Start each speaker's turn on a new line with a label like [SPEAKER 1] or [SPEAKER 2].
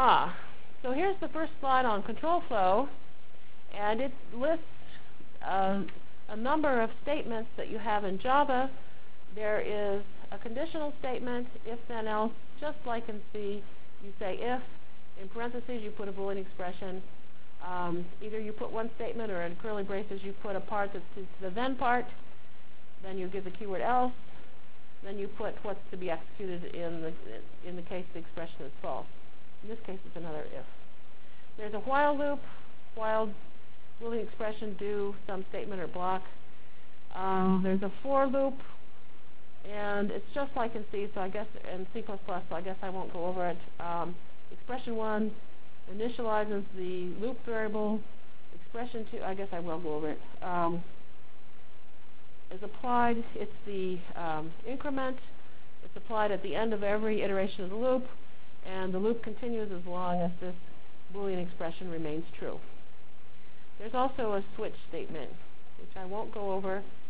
[SPEAKER 1] So here's the first slide on control flow, and it lists a number of statements that you have in Java. There is a conditional statement, if then else, just like in C. You say if, in parentheses you put a Boolean expression. Either you put one statement, or in curly braces you put a part that's the then part. Then you give the keyword else. Then you put what's to be executed in the case the expression is false. In this case, it's another if. There's a while loop, while Boolean expression, do, some statement or block. There's a for loop, and it's just like in C, so I guess in C++, so I guess I won't go over it. Expression 1 initializes the loop variable. Expression 2, I guess I will go over it. Is applied, it's the increment. It's applied at the end of every iteration of the loop, and the loop continues as long as this Boolean expression remains true. There's also a switch statement, which I won't go over.